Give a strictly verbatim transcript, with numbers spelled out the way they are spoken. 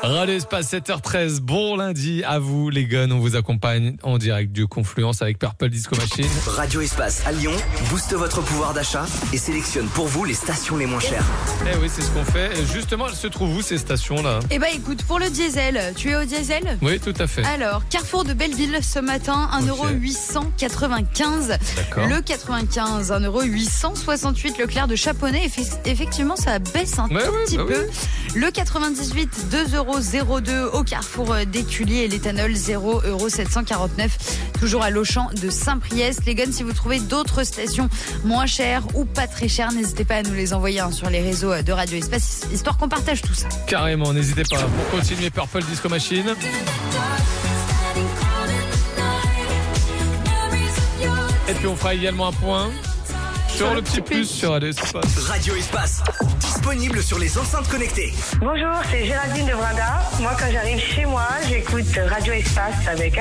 Radio Espace sept heures treize, bon lundi à vous les guns, on vous accompagne en direct du Confluence avec Purple Disco Machine. Radio Espace à Lyon, booste votre pouvoir d'achat et sélectionne pour vous les stations les moins chères. Eh oui, c'est ce qu'on fait. Et justement, elles se trouvent où ces stations-là ? Eh ben écoute, pour le diesel, tu es au diesel ? Oui, tout à fait. Alors, Carrefour de Belleville ce matin, un euro huit cent quatre-vingt-quinze. D'accord. Le quatre-vingt-quinze, un euro huit cent soixante-huit. Leclerc de Chaponnet, effectivement, ça baisse un Ouais, tout ouais, petit bah peu. oui. Le quatre-vingt-dix-huit, deux euros zéro deux au Carrefour d'Écully et l'éthanol zéro euros sept cent quarante-neuf. Toujours à l'Auchan de Saint-Priest. Les guns, si vous trouvez d'autres stations moins chères ou pas très chères, n'hésitez pas à nous les envoyer hein, sur les réseaux de Radio Espace, histoire qu'on partage tout ça. Carrément, n'hésitez pas. Pour continuer, Purple Disco Machine. Et puis on fera également un point sur le petit plus sur Radio Espace. Radio Espace, disponible sur les enceintes connectées. Bonjour, c'est Géraldine de Brinda. Moi, quand j'arrive chez moi, j'écoute Radio Espace avec